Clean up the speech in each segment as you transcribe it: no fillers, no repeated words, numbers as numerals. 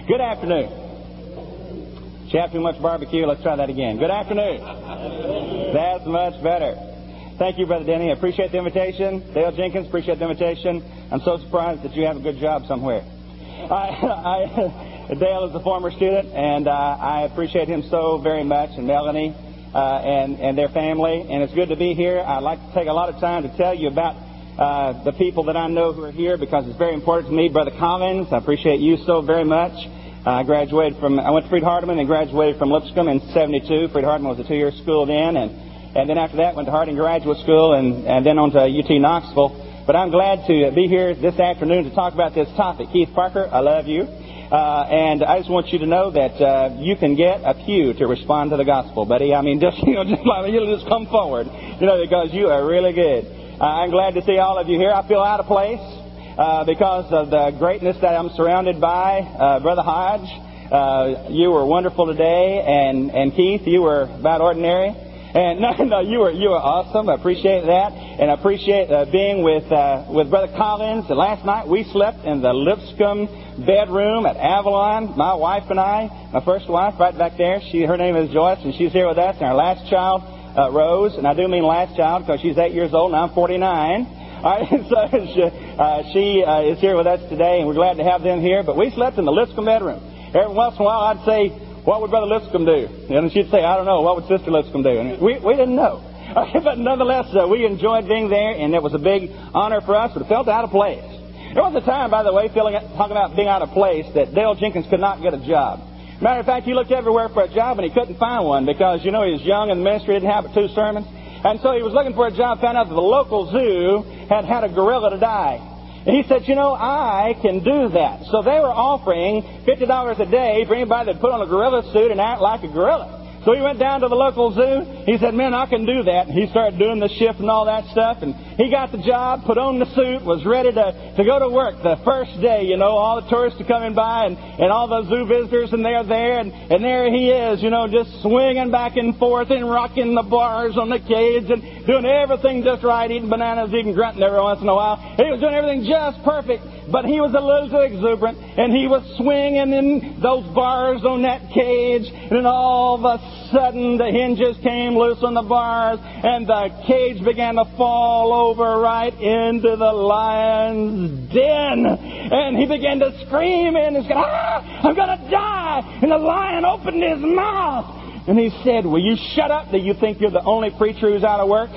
Good afternoon. Did you have too much barbecue? Let's try that again. Good afternoon. That's much better. Thank you, Brother Denny. I appreciate the invitation. Dale Jenkins, appreciate the invitation. I'm so surprised that you have a good job somewhere. Dale is a former student, and I appreciate him so very much, and Melanie and their family. And it's good to be here. I'd like to take a lot of time to tell you about the people that I know who are here, because it's very important to me. Brother Collins, I appreciate you so very much. I went to Freed-Hardeman and graduated from Lipscomb in 72. Freed-Hardeman was a 2-year school then, and then after that went to Harding Graduate School and then on to UT Knoxville. But I'm glad to be here this afternoon to talk about this topic. Keith Parker, I love you. And I just want you to know that you can get a pew to respond to the gospel, buddy. I mean, you'll just come forward, because you are really good. I'm glad to see all of you here. I feel out of place because of the greatness that I'm surrounded by. Brother Hodge, you were wonderful today, and Keith, you were about ordinary. And no, you were awesome. I appreciate that, and I appreciate being with Brother Collins. And last night we slept in the Lipscomb bedroom at Avalon. My wife and I, my first wife, right back there. Her name is Joyce, and she's here with us. And our last child, Rose, and I do mean last child because she's 8 years old and I'm 49. All right, so she is here with us today, and we're glad to have them here. But we slept in the Lipscomb bedroom. Every once in a while, I'd say, "What would Brother Lipscomb do?" And she'd say, "I don't know. What would Sister Lipscomb do?" And we didn't know. But nonetheless, we enjoyed being there, and it was a big honor for us, but it felt out of place. There was a time, by the way, talking about being out of place, that Dale Jenkins could not get a job. Matter of fact, he looked everywhere for a job, and he couldn't find one because, he was young in the ministry, didn't have but 2 sermons. And so he was looking for a job, found out that the local zoo had a gorilla to die. And he said, I can do that. So they were offering $50 a day for anybody that put on a gorilla suit and act like a gorilla. So he went down to the local zoo. He said, "Man, I can do that." And he started doing the shift and all that stuff. And he got the job, put on the suit, was ready to go to work the first day. All the tourists are coming by and all the zoo visitors, and they're there. And there he is, just swinging back and forth and rocking the bars on the cage and doing everything just right, eating bananas, eating grunting every once in a while. He was doing everything just perfect. But he was a little too exuberant, and he was swinging in those bars on that cage, and then all of a sudden the hinges came loose on the bars, and the cage began to fall over right into the lion's den. And he began to scream and said, "I'm going to die!" And the lion opened his mouth, and he said, "Will you shut up? Do you think you're the only preacher who's out of work?"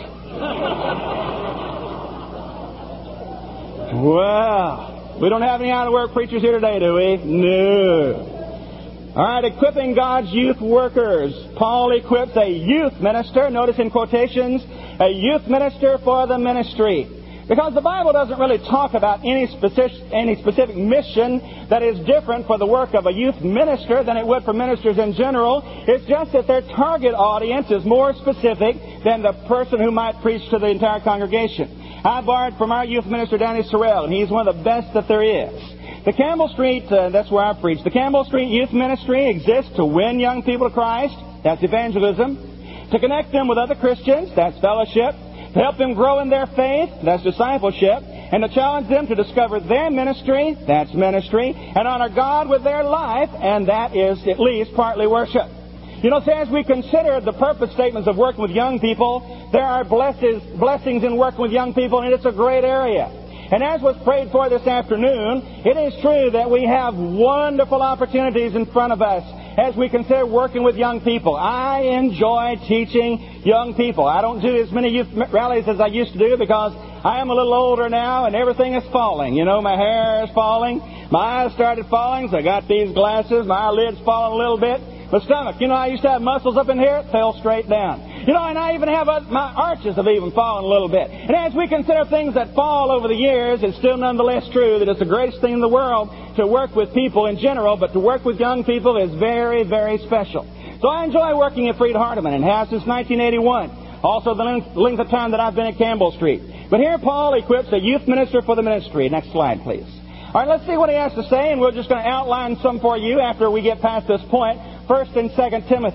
Well, we don't have any out-of-work preachers here today, do we? No. All right, equipping God's youth workers. Paul equips a youth minister, notice in quotations, a youth minister for the ministry. Because the Bible doesn't really talk about any specific mission that is different for the work of a youth minister than it would for ministers in general. It's just that their target audience is more specific than the person who might preach to the entire congregation. I borrowed from our youth minister, Danny Sorrell, and he's one of the best that there is. The Campbell Street, that's where I preach. The Campbell Street Youth Ministry exists to win young people to Christ. That's evangelism. To connect them with other Christians. That's fellowship. To help them grow in their faith. That's discipleship. And to challenge them to discover their ministry. That's ministry. And honor God with their life. And that is at least partly worship. As we consider the purpose statements of working with young people, there are blessings in working with young people, and it's a great area. And as was prayed for this afternoon, it is true that we have wonderful opportunities in front of us as we consider working with young people. I enjoy teaching young people. I don't do as many youth rallies as I used to do because I am a little older now and everything is falling. My hair is falling. My eyes started falling, so I got these glasses. My eyelids falling a little bit. My stomach, I used to have muscles up in here, it fell straight down. And I even have my arches have even fallen a little bit. And as we consider things that fall over the years, it's still nonetheless true that it's the greatest thing in the world to work with people in general, but to work with young people is very, very special. So I enjoy working at Freed-Hardeman and have since 1981. Also the length of time that I've been at Campbell Street. But here Paul equips a youth minister for the ministry. Next slide, please. All right, let's see what he has to say, and we're just going to outline some for you after we get past this point. 1 and 2 Timothy.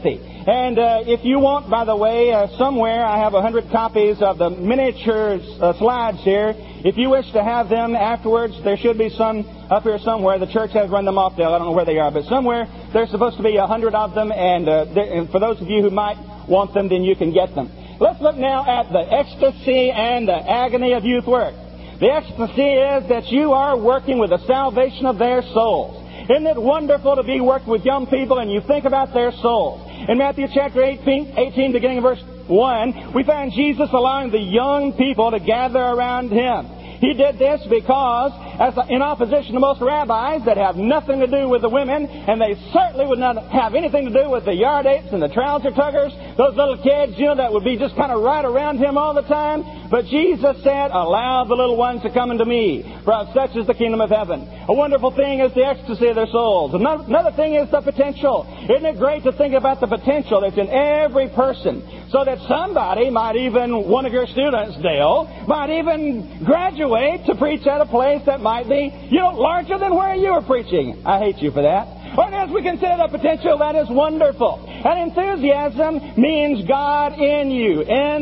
And if you want, by the way, somewhere I have 100 copies of the miniature slides here. If you wish to have them afterwards, there should be some up here somewhere. The church has run them off, Dale. I don't know where they are, but somewhere there's supposed to be 100 of them. And for those of you who might want them, then you can get them. Let's look now at the ecstasy and the agony of youth work. The ecstasy is that you are working with the salvation of their souls. Isn't it wonderful to be working with young people and you think about their souls? In Matthew chapter 18 beginning of verse 1, we find Jesus allowing the young people to gather around Him. He did this because, in opposition to most rabbis that have nothing to do with the women, and they certainly would not have anything to do with the yard apes and the trouser tuggers, those little kids, that would be just kind of right around Him all the time. But Jesus said, allow the little ones to come unto me, for of such is the kingdom of heaven. A wonderful thing is the ecstasy of their souls. Another thing is the potential. Isn't it great to think about the potential that's in every person? So that somebody might even, one of your students, Dale, might even graduate to preach at a place that might be, larger than where you were preaching. I hate you for that. But as we consider the potential, that is wonderful. And enthusiasm means God in you.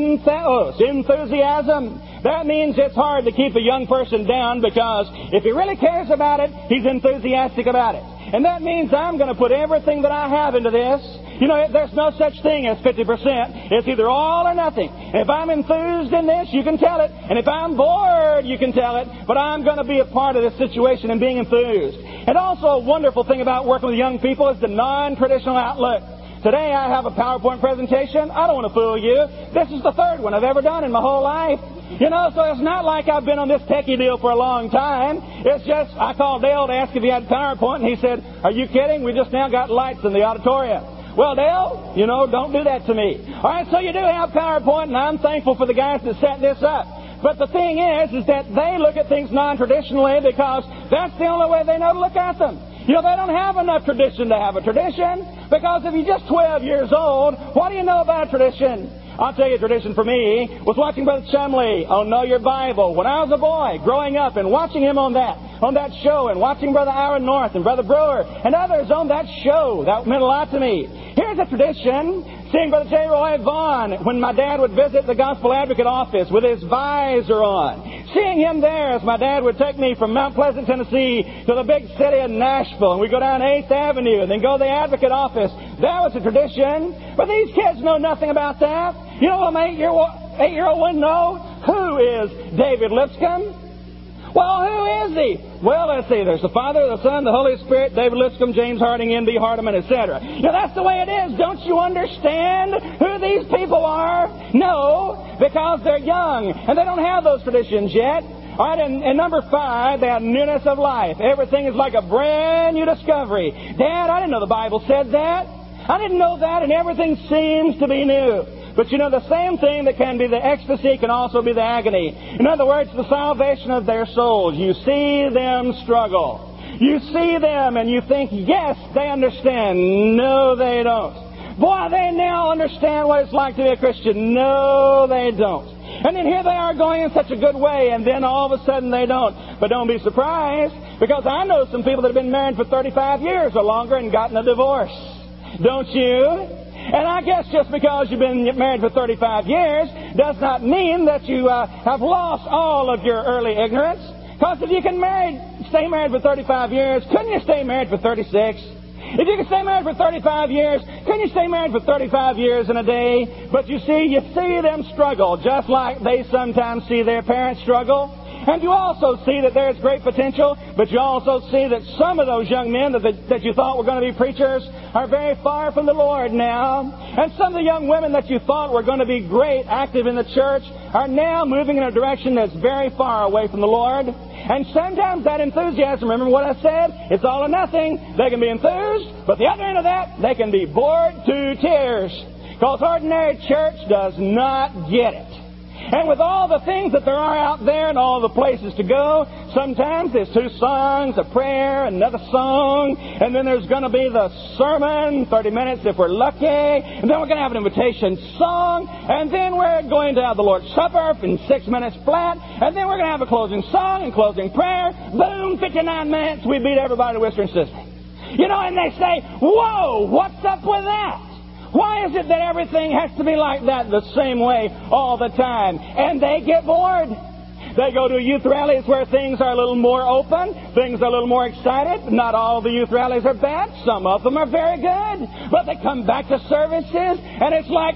Enthusiasm. That means it's hard to keep a young person down because if he really cares about it, he's enthusiastic about it. And that means I'm going to put everything that I have into this. There's no such thing as 50%. It's either all or nothing. And if I'm enthused in this, you can tell it. And if I'm bored, you can tell it. But I'm going to be a part of this situation and being enthused. And also a wonderful thing about working with young people is the non-traditional outlook. Today I have a PowerPoint presentation. I don't want to fool you. This is the third one I've ever done in my whole life. So it's not like I've been on this techie deal for a long time. It's just, I called Dale to ask if he had PowerPoint, and he said, are you kidding? We just now got lights in the auditorium. Well, Dale, don't do that to me. All right, so you do have PowerPoint, and I'm thankful for the guys that set this up. But the thing is that they look at things non-traditionally because that's the only way they know to look at them. They don't have enough tradition to have a tradition, because if you're just 12 years old, what do you know about a tradition? I'll tell you, a tradition for me was watching Brother Chumley on Know Your Bible when I was a boy, growing up, and watching him on that show, and watching Brother Aaron North and Brother Brewer and others on that show. That meant a lot to me. Here's a tradition, seeing Brother J. Roy Vaughn when my dad would visit the Gospel Advocate office with his visor on. Seeing him there as my dad would take me from Mount Pleasant, Tennessee to the big city of Nashville, and we'd go down 8th Avenue and then go to the Advocate office. That was a tradition. But these kids know nothing about that. What an 8-year-old wouldn't know? Who is David Lipscomb? Well, who is he? Well, let's see. There's the Father, the Son, the Holy Spirit, David Lipscomb, James Harding, N.B. Hardeman, etc. That's the way it is. Don't you understand who these people are? No, because they're young, and they don't have those traditions yet. All right, and number 5, they have newness of life. Everything is like a brand new discovery. Dad, I didn't know the Bible said that. I didn't know that, and everything seems to be new. But the same thing that can be the ecstasy can also be the agony. In other words, the salvation of their souls. You see them struggle. You see them and you think, yes, they understand. No, they don't. Boy, they now understand what it's like to be a Christian. No, they don't. And then here they are going in such a good way, and then all of a sudden they don't. But don't be surprised, because I know some people that have been married for 35 years or longer and gotten a divorce. Don't you? And I guess just because you've been married for 35 years does not mean that you have lost all of your early ignorance. Because if you can stay married for 35 years, couldn't you stay married for 36? If you can stay married for 35 years, couldn't you stay married for 35 years in a day? But you see them struggle just like they sometimes see their parents struggle. And you also see that there's great potential, but you also see that some of those young men that you thought were going to be preachers are very far from the Lord now. And some of the young women that you thought were going to be great, active in the church, are now moving in a direction that's very far away from the Lord. And sometimes that enthusiasm, remember what I said? It's all or nothing. They can be enthused, but the other end of that, they can be bored to tears. Because ordinary church does not get it. And with all the things that there are out there and all the places to go, sometimes there's 2 songs, a prayer, another song, and then there's going to be the sermon, 30 minutes if we're lucky, and then we're going to have an invitation song, and then we're going to have the Lord's Supper in 6 minutes flat, and then we're going to have a closing song and closing prayer. Boom, 59 minutes, we beat everybody to Western System. And they say, whoa, what's up with that? Why is it that everything has to be like that the same way all the time? And they get bored. They go to youth rallies where things are a little more open, things are a little more excited. Not all the youth rallies are bad. Some of them are very good. But they come back to services, and it's like,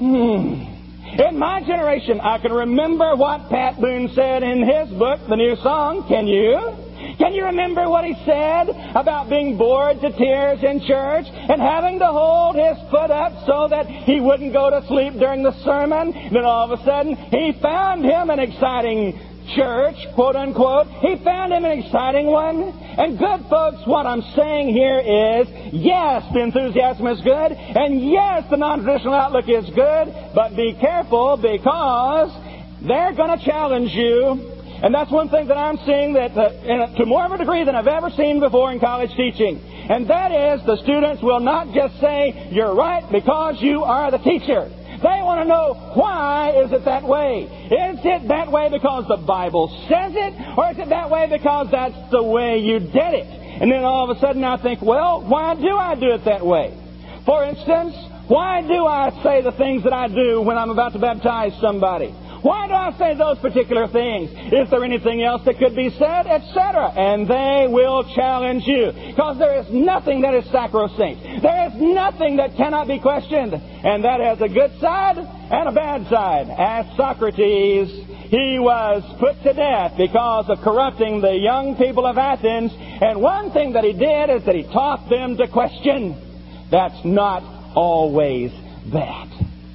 In my generation, I can remember what Pat Boone said in his book, The New Song. Can you? Can you remember what he said about being bored to tears in church and having to hold his foot up so that he wouldn't go to sleep during the sermon? Then all of a sudden, he found him an exciting church, quote unquote. He found him an exciting one. And good folks, what I'm saying here is, yes, the enthusiasm is good, and yes, the non-traditional outlook is good, but be careful because they're going to challenge you. And that's one thing that I'm seeing that to more of a degree than I've ever seen before in college teaching. And that is, the students will not just say, you're right because you are the teacher. They want to know, why is it that way? Is it that way because the Bible says it? Or is it that way because that's the way you did it? And then all of a sudden I think, well, why do I do it that way? For instance, why do I say the things that I do when I'm about to baptize somebody? Why do I say those particular things? Is there anything else that could be said? Etc. And they will challenge you. Because there is nothing that is sacrosanct. There is nothing that cannot be questioned. And that has a good side and a bad side. As Socrates, he was put to death because of corrupting the young people of Athens. And one thing that he did is that he taught them to question. That's not always bad.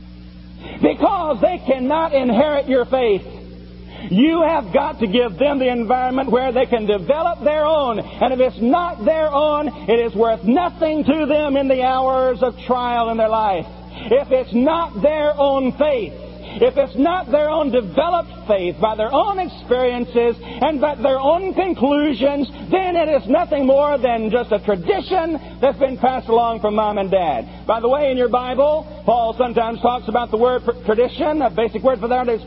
Because they cannot inherit your faith. You have got to give them the environment where they can develop their own. And if it's not their own, it is worth nothing to them in the hours of trial in their life. If it's not their own faith, if it's not their own developed faith by their own experiences and by their own conclusions, then it is nothing more than just a tradition that's been passed along from mom and dad. By the way, in your Bible, Paul sometimes talks about the word tradition. A basic word for that is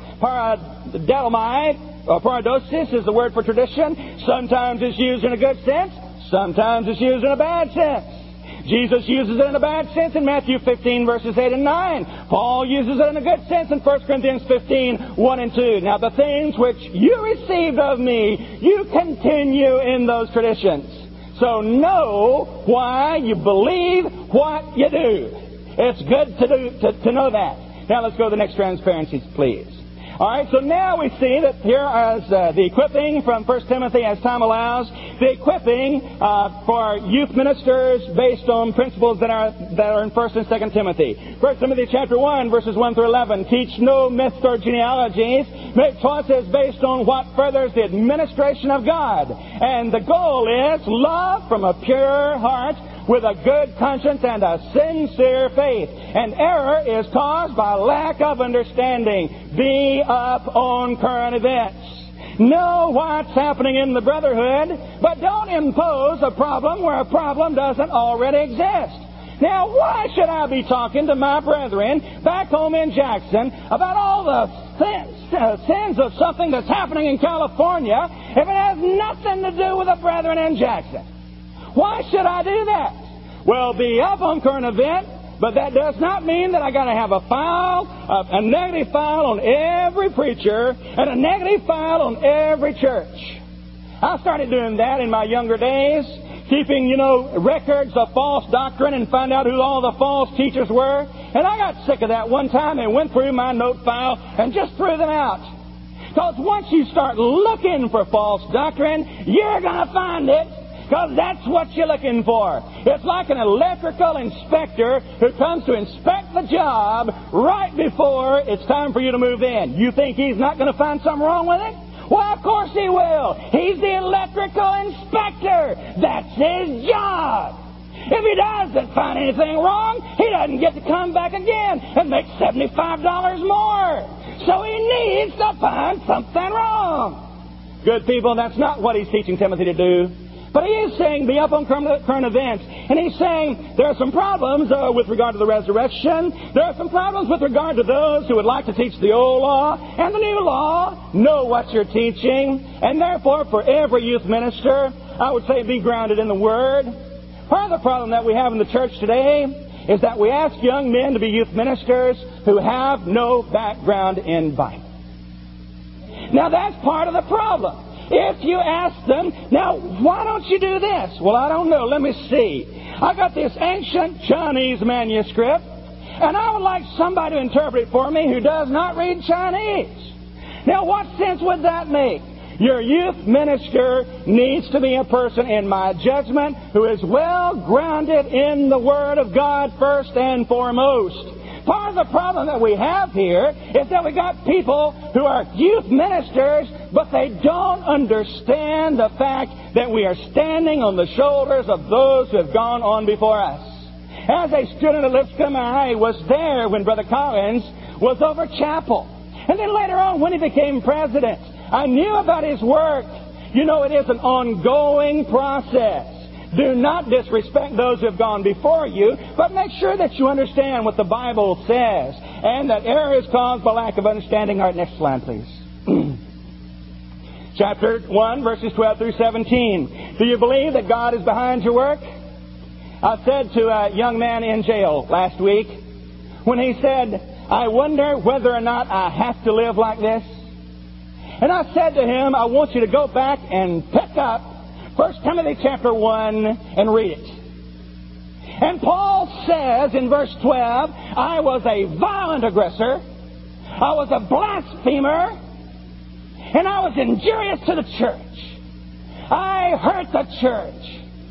paradoxomai, or paradosis is the word for tradition. Sometimes it's used in a good sense. Sometimes it's used in a bad sense. Jesus uses it in a bad sense in Matthew 15, verses 8 and 9. Paul uses it in a good sense in 1 Corinthians 15, 1 and 2. Now, the things which you received of me, you continue in those traditions. So know why you believe what you do. It's good to know that. Now, let's go to the next transparencies, please. All right, so now we see that here is the equipping from 1 Timothy, as time allows, the equipping for youth ministers based on principles that are in 1 and 2 Timothy. 1 Timothy chapter 1, verses 1 through 11, teach no myths or genealogies, make choices based on what furthers the administration of God. And the goal is love from a pure heart, with a good conscience and a sincere faith. And error is caused by lack of understanding. Be up on current events. Know what's happening in the brotherhood, but don't impose a problem where a problem doesn't already exist. Now, why should I be talking to my brethren back home in Jackson about all the sins of something that's happening in California if it has nothing to do with the brethren in Jackson? Why should I do that? Well, be up on current event, but that does not mean that I got to have a negative file on every preacher and a negative file on every church. I started doing that in my younger days, keeping, records of false doctrine and find out who all the false teachers were. And I got sick of that one time and went through my note file and just threw them out. Because once you start looking for false doctrine, you're going to find it. Because that's what you're looking for. It's like an electrical inspector who comes to inspect the job right before it's time for you to move in. You think he's not going to find something wrong with it? Well, of course he will. He's the electrical inspector. That's his job. If he doesn't find anything wrong, he doesn't get to come back again and make $75 more. So he needs to find something wrong. Good people, that's not what he's teaching Timothy to do. But he is saying, be up on current events. And he's saying there are some problems with regard to the resurrection. There are some problems with regard to those who would like to teach the old law and the new law. Know what you're teaching. And therefore, for every youth minister, I would say be grounded in the Word. Part of the problem that we have in the church today is that we ask young men to be youth ministers who have no background in Bible. Now, that's part of the problem. If you ask them, now, why don't you do this? Well, I don't know. Let me see. I got this ancient Chinese manuscript, and I would like somebody to interpret it for me who does not read Chinese. Now, what sense would that make? Your youth minister needs to be a person, in my judgment, who is well grounded in the Word of God first and foremost. Part of the problem that we have here is that we got people who are youth ministers, but they don't understand the fact that we are standing on the shoulders of those who have gone on before us. As a student at Lipscomb, I was there when Brother Collins was over chapel. And then later on, when he became president, I knew about his work. You know, it is an ongoing process. Do not disrespect those who have gone before you, but make sure that you understand what the Bible says, and that error is caused by lack of understanding. All right, next slide, please. Chapter 1, verses 12 through 17. Do you believe that God is behind your work? I said to a young man in jail last week, when he said, I wonder whether or not I have to live like this. And I said to him, I want you to go back and pick up 1 Timothy chapter 1 and read it. And Paul says in verse 12, I was a violent aggressor, I was a blasphemer, and I was injurious to the church. I hurt the church.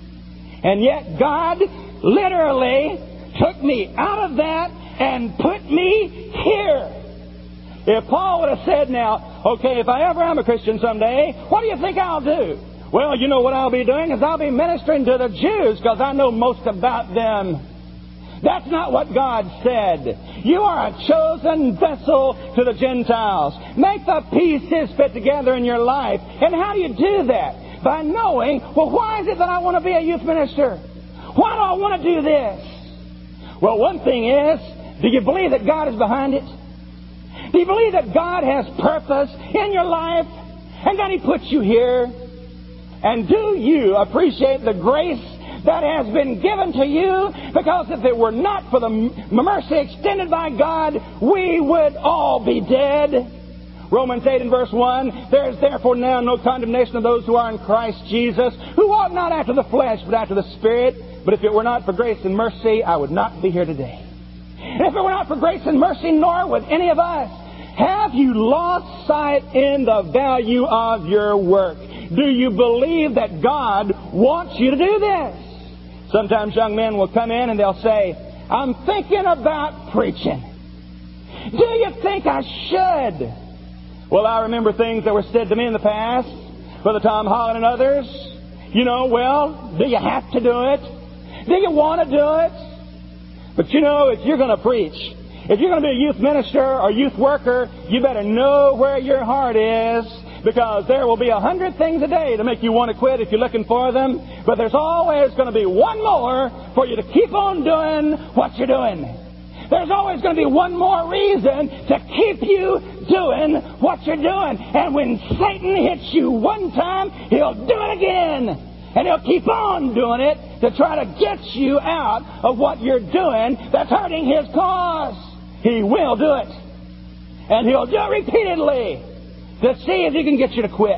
And yet God literally took me out of that and put me here. If Paul would have said now, okay, if I ever am a Christian someday, what do you think I'll do? Well, you know what I'll be doing is I'll be ministering to the Jews because I know most about them. That's not what God said. You are a chosen vessel to the Gentiles. Make the pieces fit together in your life. And how do you do that? By knowing, well, why is it that I want to be a youth minister? Why do I want to do this? Well, one thing is, do you believe that God is behind it? Do you believe that God has purpose in your life and that He puts you here? And do you appreciate the grace that has been given to you? Because if it were not for the mercy extended by God, we would all be dead. Romans 8 and verse 1, there is therefore now no condemnation of those who are in Christ Jesus, who walk not after the flesh, but after the Spirit. But if it were not for grace and mercy, I would not be here today. And if it were not for grace and mercy, nor would any of us. Have you lost sight in the value of your work? Do you believe that God wants you to do this? Sometimes young men will come in and they'll say, I'm thinking about preaching. Do you think I should? Well, I remember things that were said to me in the past, Brother Tom Holland and others. You know, well, do you have to do it? Do you want to do it? But you know, if you're going to preach, if you're going to be a youth minister or youth worker, you better know where your heart is, because there will be 100 things a day to make you want to quit if you're looking for them. But there's always going to be one more for you to keep on doing what you're doing. There's always going to be one more reason to keep you doing what you're doing. And when Satan hits you one time, he'll do it again. And he'll keep on doing it to try to get you out of what you're doing that's hurting his cause. He will do it. And he'll do it repeatedly to see if he can get you to quit.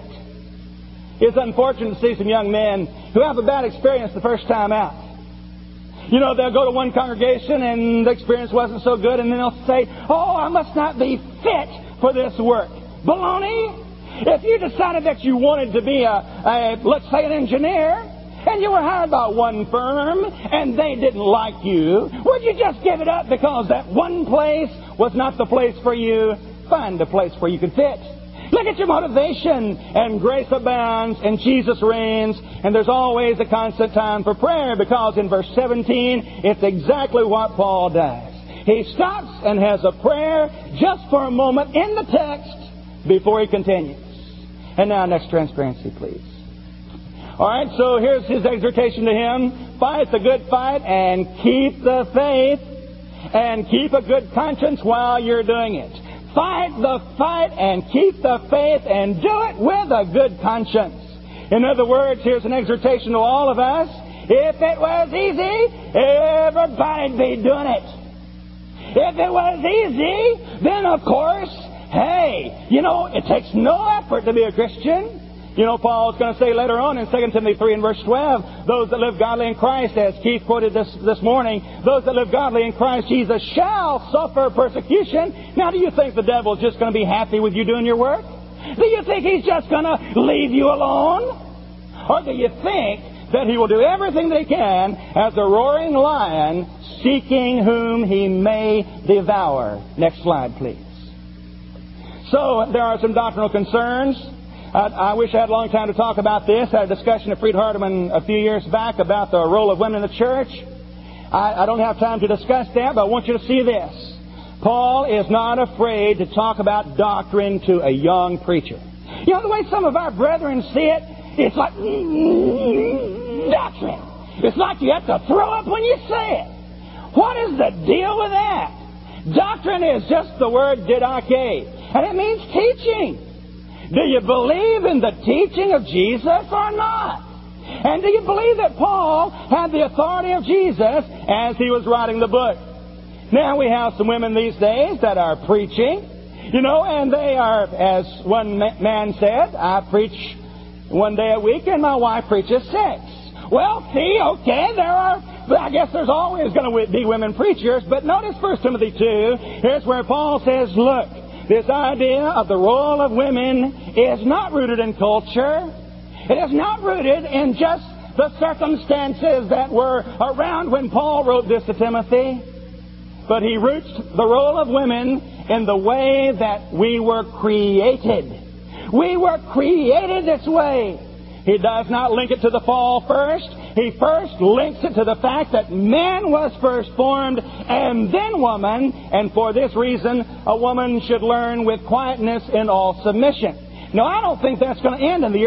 It's unfortunate to see some young men who have a bad experience the first time out. You know, they'll go to one congregation and the experience wasn't so good, and then they'll say, oh, I must not be fit for this work. Baloney! If you decided that you wanted to be let's say, an engineer, and you were hired by one firm, and they didn't like you, would you just give it up because that one place was not the place for you? Find a place where you can fit. Look at your motivation, and grace abounds, and Jesus reigns, and there's always a constant time for prayer, because in verse 17, it's exactly what Paul does. He stops and has a prayer just for a moment in the text before he continues. And now, next transparency, please. All right, so here's his exhortation to him. Fight the good fight and keep the faith, and keep a good conscience while you're doing it. Fight the fight and keep the faith, and do it with a good conscience. In other words, here's an exhortation to all of us. If it was easy, everybody'd be doing it. If it was easy, then of course, hey, it takes no effort to be a Christian. Paul's going to say later on in 2 Timothy 3 and verse 12, those that live godly in Christ, as Keith quoted this morning, those that live godly in Christ Jesus shall suffer persecution. Now, do you think the devil's just going to be happy with you doing your work? Do you think he's just going to leave you alone? Or do you think that he will do everything that he can as a roaring lion seeking whom he may devour? Next slide, please. So, there are some doctrinal concerns. I wish I had a long time to talk about this. I had a discussion at Freed Hardeman a few years back about the role of women in the church. I don't have time to discuss that, but I want you to see this. Paul is not afraid to talk about doctrine to a young preacher. The way some of our brethren see it, it's like doctrine. It's like you have to throw up when you say it. What is the deal with that? Doctrine is just the word didache, and it means teaching. Do you believe in the teaching of Jesus or not? And do you believe that Paul had the authority of Jesus as he was writing the book? Now we have some women these days that are preaching, and they are, as one man said, I preach one day a week and my wife preaches 6. Well, see, okay, I guess there's always going to be women preachers, but notice 1 Timothy 2, here's where Paul says, look, this idea of the role of women is not rooted in culture. It is not rooted in just the circumstances that were around when Paul wrote this to Timothy. But he roots the role of women in the way that we were created. We were created this way. He does not link it to the fall first. He first links it to the fact that man was first formed and then woman, and for this reason, a woman should learn with quietness in all submission. Now, I don't think that's going to end in the year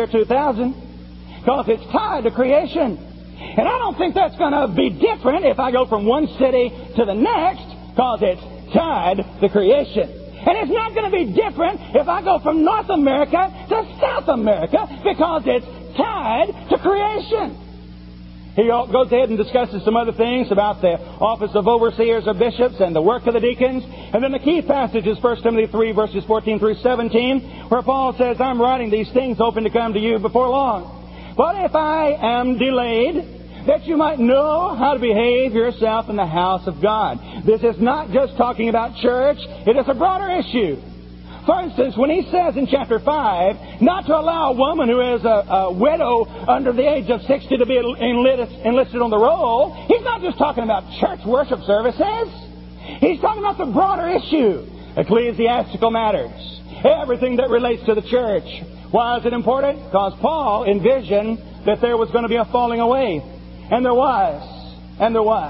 2000, because it's tied to creation. And I don't think that's going to be different if I go from one city to the next, because it's tied to creation. And it's not going to be different if I go from North America to South America, because it's tied to creation. He goes ahead and discusses some other things about the office of overseers or bishops and the work of the deacons. And then the key passage is 1 Timothy 3, verses 14 through 17, where Paul says, I'm writing these things hoping to come to you before long. But if I am delayed, that you might know how to behave yourself in the house of God. This is not just talking about church. It is a broader issue. For instance, when he says in chapter 5 not to allow a woman who is a widow under the age of 60 to be enlisted on the roll, he's not just talking about church worship services. He's talking about the broader issue, ecclesiastical matters, everything that relates to the church. Why is it important? Because Paul envisioned that there was going to be a falling away. And there was. And there was.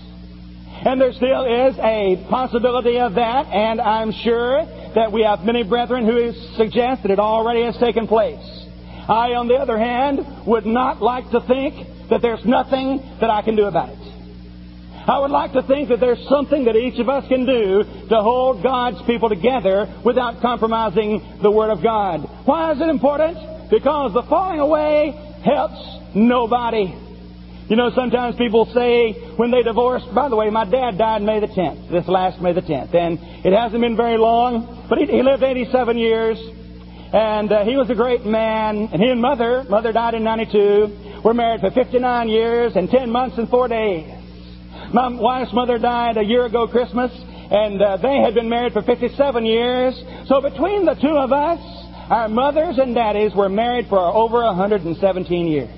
And there still is a possibility of that, and I'm sure that we have many brethren who suggest that it already has taken place. I, on the other hand, would not like to think that there's nothing that I can do about it. I would like to think that there's something that each of us can do to hold God's people together without compromising the Word of God. Why is it important? Because the falling away helps nobody. Sometimes people say when they divorced, by the way, my dad died May the 10th, this last May the 10th, and it hasn't been very long, but he lived 87 years, and he was a great man, and he and mother died in 92, were married for 59 years and 10 months and 4 days. My wife's mother died a year ago Christmas, and they had been married for 57 years, so between the two of us, our mothers and daddies were married for over 117 years.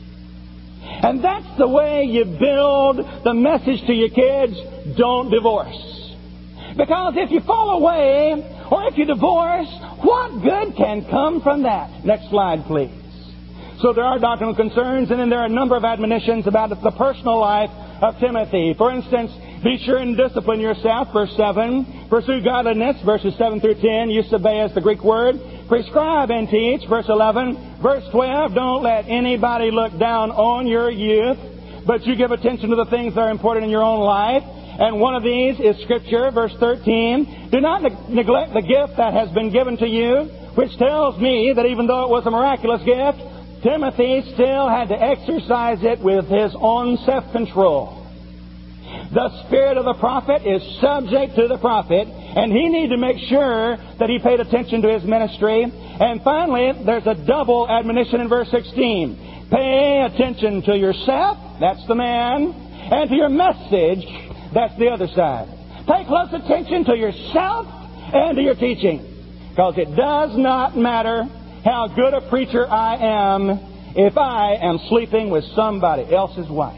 And that's the way you build the message to your kids, don't divorce. Because if you fall away, or if you divorce, what good can come from that? Next slide, please. So there are doctrinal concerns, and then there are a number of admonitions about the personal life of Timothy. For instance, be sure and discipline yourself, verse 7. Pursue godliness, verses 7 through 10. Eusebeia, the Greek word. Prescribe and teach, verse 11. Verse 12, don't let anybody look down on your youth, but you give attention to the things that are important in your own life. And one of these is Scripture, verse 13. Do not neglect the gift that has been given to you, which tells me that even though it was a miraculous gift, Timothy still had to exercise it with his own self-control. The spirit of the prophet is subject to the prophet, and he needs to make sure that he paid attention to his ministry. And finally, there's a double admonition in verse 16. Pay attention to yourself, that's the man, and to your message, that's the other side. Pay close attention to yourself and to your teaching, because it does not matter how good a preacher I am if I am sleeping with somebody else's wife.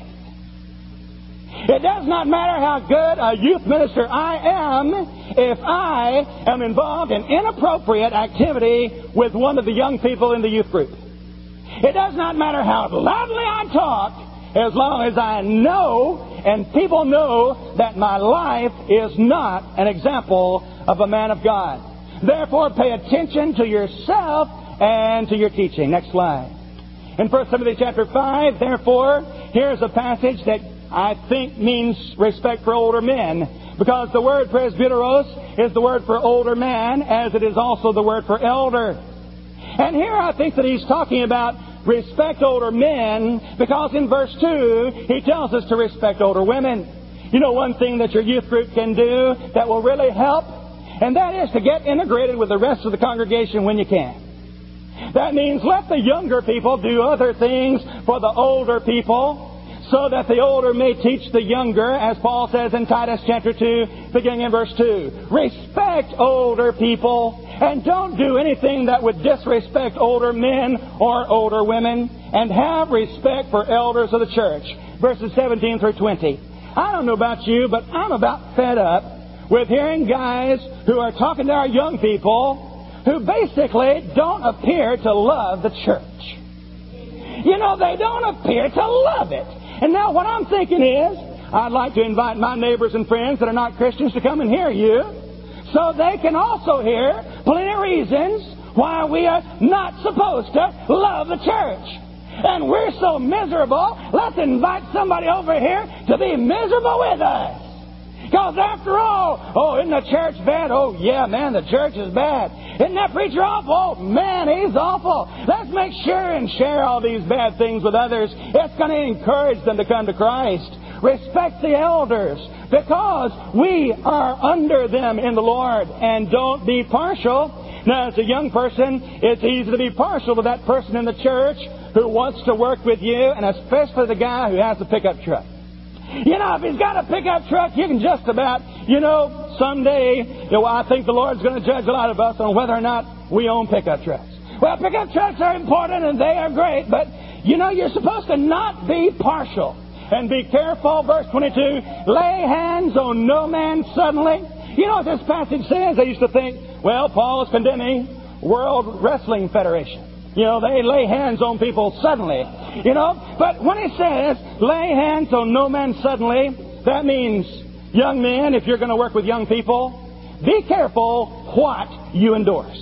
It does not matter how good a youth minister I am if I am involved in inappropriate activity with one of the young people in the youth group. It does not matter how loudly I talk as long as I know and people know that my life is not an example of a man of God. Therefore, pay attention to yourself and to your teaching. Next slide. In 1 Timothy chapter 5, therefore, here's a passage that I think means respect for older men, because the word presbyteros is the word for older man, as it is also the word for elder. And here I think that he's talking about respect older men, because in verse 2, he tells us to respect older women. You know, one thing that your youth group can do that will really help, and that is to get integrated with the rest of the congregation when you can. That means let the younger people do other things for the older people, so that the older may teach the younger, as Paul says in Titus chapter 2, beginning in verse 2. Respect older people, and don't do anything that would disrespect older men or older women, and have respect for elders of the church. Verses 17 through 20. I don't know about you, but I'm about fed up with hearing guys who are talking to our young people who basically don't appear to love the church. You know, they don't appear to love it. And now what I'm thinking is, I'd like to invite my neighbors and friends that are not Christians to come and hear you, so they can also hear plenty of reasons why we are not supposed to love the church. And we're so miserable, let's invite somebody over here to be miserable with us. Because after all, isn't the church bad? Oh, yeah, man, the church is bad. Isn't that preacher awful? Oh, man, he's awful. Let's make sure and share all these bad things with others. It's going to encourage them to come to Christ. Respect the elders, because we are under them in the Lord. And don't be partial. Now, as a young person, it's easy to be partial to that person in the church who wants to work with you, and especially the guy who has a pickup truck. You know, if he's got a pickup truck, you can just about, someday, I think the Lord's going to judge a lot of us on whether or not we own pickup trucks. Well, pickup trucks are important and they are great, but, you're supposed to not be partial. And be careful, verse 22, lay hands on no man suddenly. You know what this passage says? I used to think, well, Paul is condemning World Wrestling Federation. They lay hands on people suddenly, But when he says, lay hands on no man suddenly, that means, young men, if you're going to work with young people, be careful what you endorse.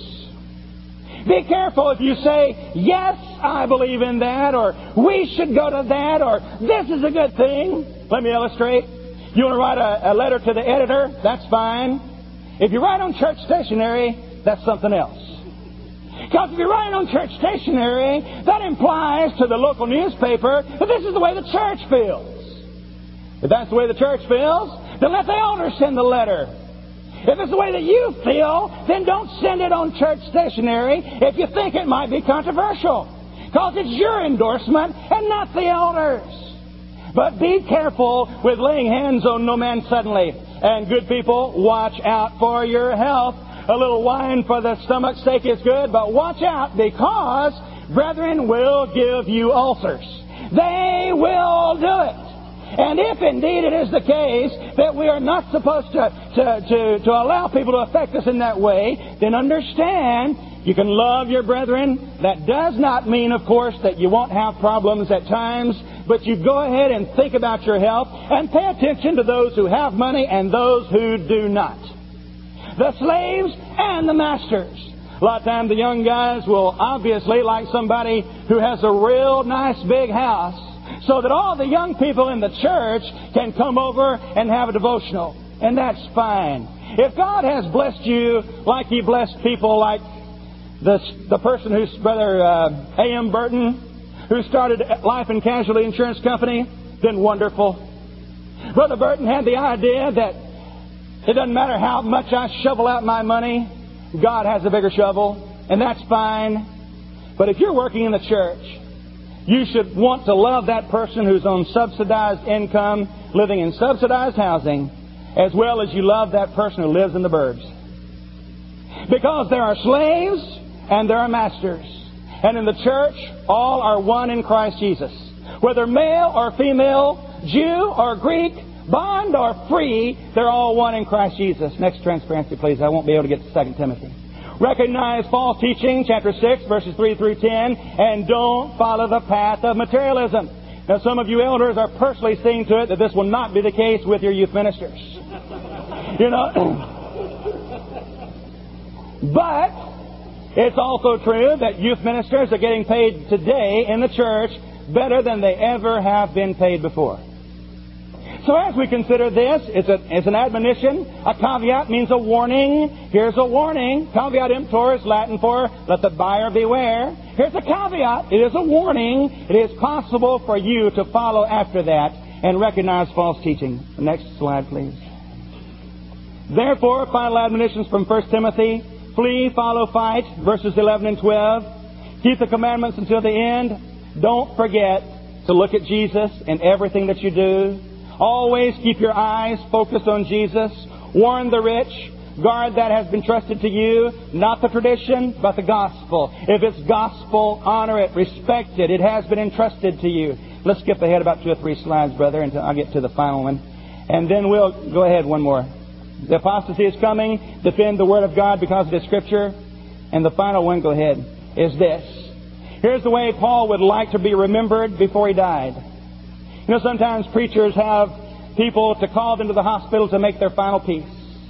Be careful if you say, yes, I believe in that, or we should go to that, or this is a good thing. Let me illustrate. You want to write a letter to the editor? That's fine. If you write on church stationery, that's something else. Because if you write on church stationery, that implies to the local newspaper that this is the way the church feels. If that's the way the church feels, then let the elder send the letter. If it's the way that you feel, then don't send it on church stationery if you think it might be controversial. Because it's your endorsement and not the elders. But be careful with laying hands on no man suddenly. And good people, watch out for your health. A little wine for the stomach's sake is good, but watch out, because brethren will give you ulcers. They will do it. And if indeed it is the case that we are not supposed to allow people to affect us in that way, then understand you can love your brethren. That does not mean, of course, that you won't have problems at times, but you go ahead and think about your health and pay attention to those who have money and those who do not. The slaves and the masters. A lot of times the young guys will obviously like somebody who has a real nice big house, so that all the young people in the church can come over and have a devotional. And that's fine. If God has blessed you like He blessed people like the person who's Brother A.M. Burton, who started Life and Casualty Insurance Company, then wonderful. Brother Burton had the idea that it doesn't matter how much I shovel out my money, God has a bigger shovel, and that's fine. But if you're working in the church, you should want to love that person who's on subsidized income, living in subsidized housing, as well as you love that person who lives in the burbs. Because there are slaves and there are masters. And in the church, all are one in Christ Jesus. Whether male or female, Jew or Greek, bond or free, they're all one in Christ Jesus. Next transparency, please. I won't be able to get to 2 Timothy. Recognize false teaching, chapter 6, verses 3 through 10, and don't follow the path of materialism. Now, some of you elders are personally seeing to it that this will not be the case with your youth ministers. You know, but it's also true that youth ministers are getting paid today in the church better than they ever have been paid before. So as we consider this, it's an admonition. A caveat means a warning. Here's a warning. Caveat emptor is Latin for let the buyer beware. Here's a caveat. It is a warning. It is possible for you to follow after that and recognize false teaching. Next slide, please. Therefore, final admonitions from 1 Timothy. Flee, follow, fight, verses 11 and 12. Keep the commandments until the end. Don't forget to look at Jesus in everything that you do. Always keep your eyes focused on Jesus. Warn the rich. Guard that has been trusted to you. Not the tradition, but the gospel. If it's gospel, honor it, respect it. It has been entrusted to you. Let's skip ahead about 2 or 3 slides, brother, until I get to the final one. And then we'll go ahead one more. The apostasy is coming. Defend the Word of God because of the Scripture. And the final one, go ahead, is this. Here's the way Paul would like to be remembered before he died. You know, sometimes preachers have people to call them to the hospital to make their final peace,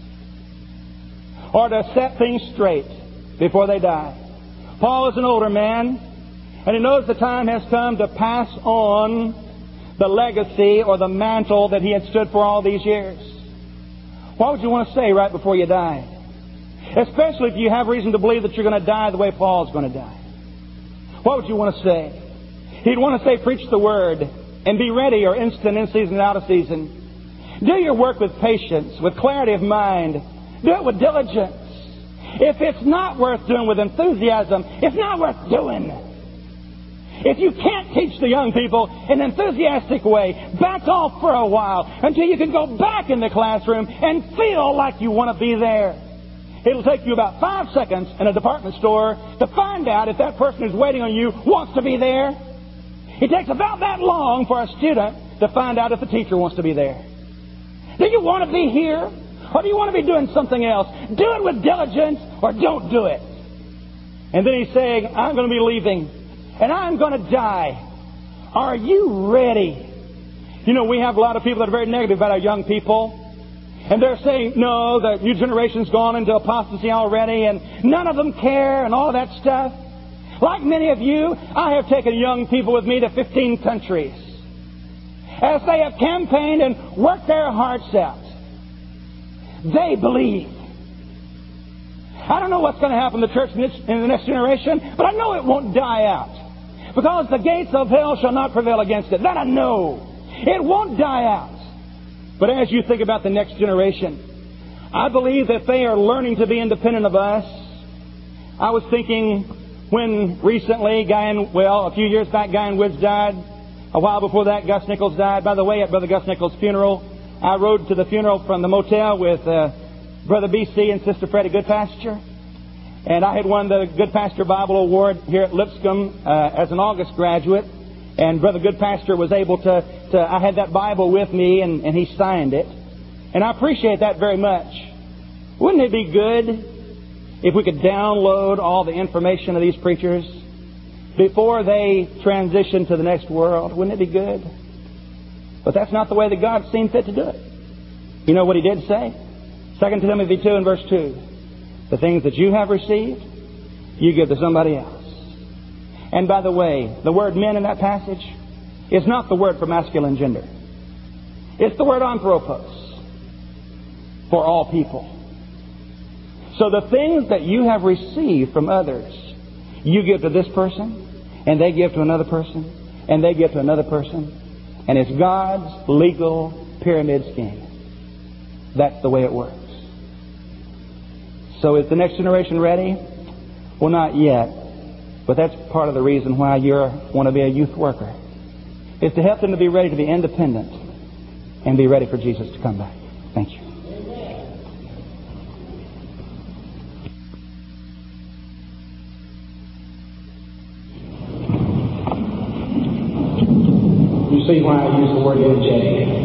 or to set things straight before they die. Paul is an older man, and he knows the time has come to pass on the legacy or the mantle that he had stood for all these years. What would you want to say right before you die? Especially if you have reason to believe that you're going to die the way Paul's going to die. What would you want to say? He'd want to say, preach the Word, and be ready or instant, in season and out of season. Do your work with patience, with clarity of mind. Do it with diligence. If it's not worth doing with enthusiasm, it's not worth doing. If you can't teach the young people in an enthusiastic way, back off for a while until you can go back in the classroom and feel like you want to be there. It'll take you about 5 seconds in a department store to find out if that person who's waiting on you wants to be there. It takes about that long for a student to find out if the teacher wants to be there. Do you want to be here? Or do you want to be doing something else? Do it with diligence or don't do it. And then he's saying, I'm going to be leaving. And I'm going to die. Are you ready? You know, we have a lot of people that are very negative about our young people. And they're saying, no, the new generation's gone into apostasy already, and none of them care, and all of that stuff. Like many of you, I have taken young people with me to 15 countries. As they have campaigned and worked their hearts out, they believe. I don't know what's going to happen to the church in the next generation, but I know it won't die out. Because the gates of hell shall not prevail against it. That I know. It won't die out. But as you think about the next generation, I believe that they are learning to be independent of us. I was thinking when recently, a few years back, Guy and Woods died. A while before that, Gus Nichols died. By the way, at Brother Gus Nichols' funeral, I rode to the funeral from the motel with Brother B.C. and Sister Freddie Goodpasture. And I had won the Goodpasture Bible Award here at Lipscomb as an August graduate. And Brother Goodpasture was able I had that Bible with me, and he signed it. And I appreciate that very much. Wouldn't it be good if we could download all the information of these preachers before they transition to the next world? Wouldn't it be good? But that's not the way that God seemed fit to do it. You know what He did say? 2 Timothy 2 and verse 2. The things that you have received, you give to somebody else. And by the way, the word men in that passage is not the word for masculine gender. It's the word anthropos, for all people. So the things that you have received from others, you give to this person, and they give to another person, and they give to another person. And it's God's legal pyramid scheme. That's the way it works. So is the next generation ready? Well, not yet. But that's part of the reason why you want to be a youth worker. Is to help them to be ready to be independent and be ready for Jesus to come back. Thank you. You see why I use the word energetic.